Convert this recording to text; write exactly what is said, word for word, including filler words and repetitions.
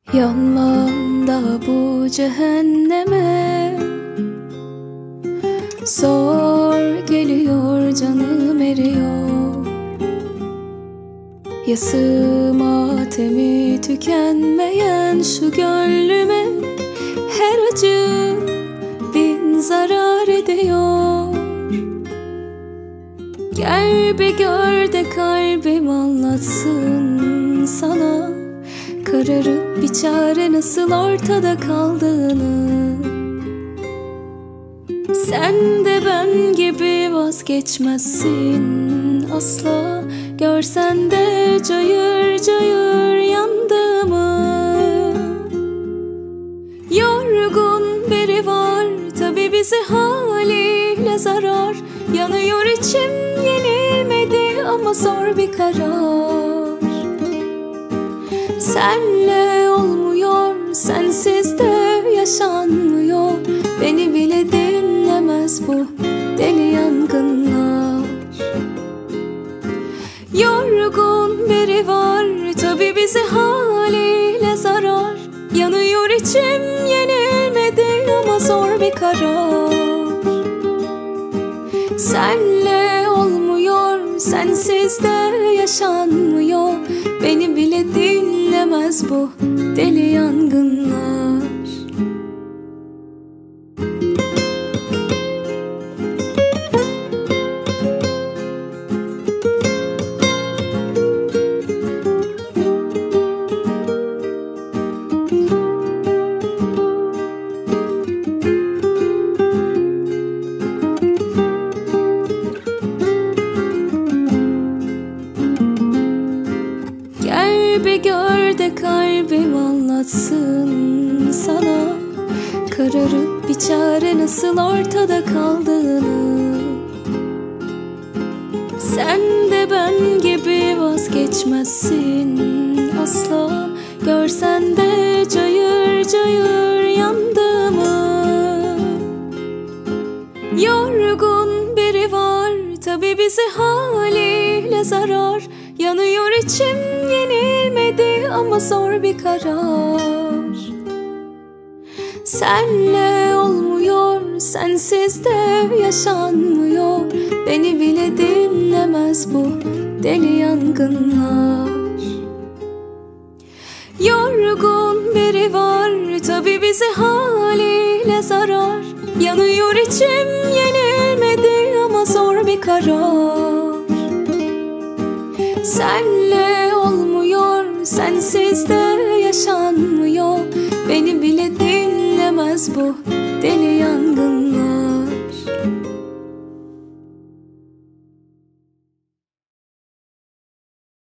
Yanmam daha bu cehenneme. Zor geliyor, canım eriyor. Yası matemi tükenmeyen şu gönlüme her acı bin zarar ediyor. Gel bir gör de kalbim anlatsın sana, kararıp bir çare nasıl ortada kaldığını. Sen de ben gibi vazgeçmezsin asla, görsen de cayır cayır yandığımı. Yorgun biri var tabi bize haliyle zarar, yanıyor içim yenilmedi ama zor bir karar. Senle olmuyor, sensiz de yaşanmıyor, beni bile dinlemez bu deli yangınlar. Yorgun biri var tabi bize haliyle zarar, yanıyor içim yenilmedi ama zor bir karar. Senle olmuyor, sensiz de yaşanmıyor, beni bile dinlemez bu deli yangınlar. Bir gör de kalbim anlatsın sana, kararıp bir çare nasıl ortada kaldığını. Sen de ben gibi vazgeçmezsin asla, görsen de cayır cayır yandığımı. Yorgun biri var tabi bize haliyle zarar, yanıyor içim yenilmedi ama zor bir karar. Senle olmuyor, sensiz de yaşanmıyor, beni bile dinlemez bu deli yangınlar. Yorgun biri var tabi bize haliyle zarar, yanıyor içim yenilmedi ama zor bir karar. Senle olmuyor, sensiz de yaşanmıyor, beni bile dinlemez bu deli